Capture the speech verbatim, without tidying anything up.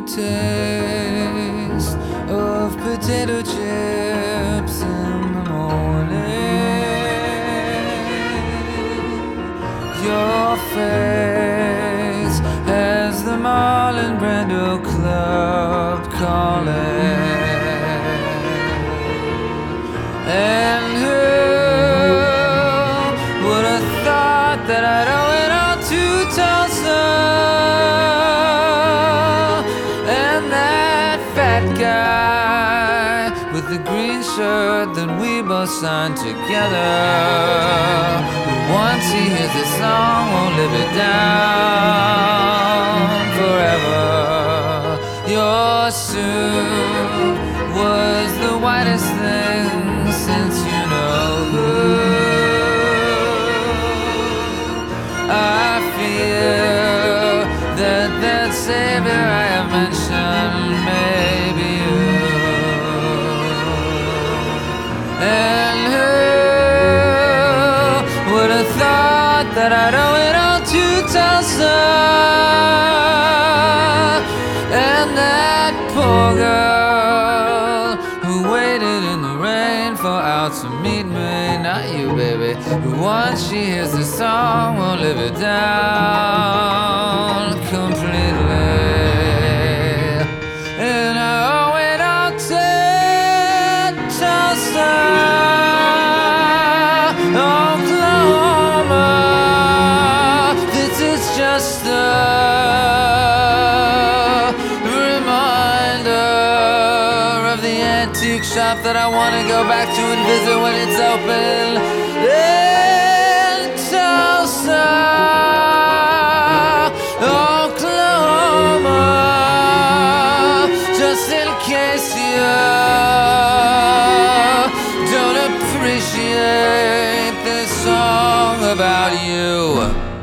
taste of potato chips in the morning. Your face has the Marlon Brando Club calling. And who would have thought that I'd owe it all to Tulsa? And that fat guy with the green shirt that we both signed together. Once he hears this song, won't live it down forever. Your suit was the whitest thing since you know who. I feel that that savior I have mentioned may be you. And who would have thought that I'd owe it all to Tulsa? And that poor girl who waited in the rain for out to meet me. Not you, baby, who once she hears the song won't live it down completely. And I owe it all to Tulsa, Oklahoma. This is just a antique shop that I want to go back to and visit when it's open in Tulsa, Oklahoma. Just in case you don't appreciate this song about you.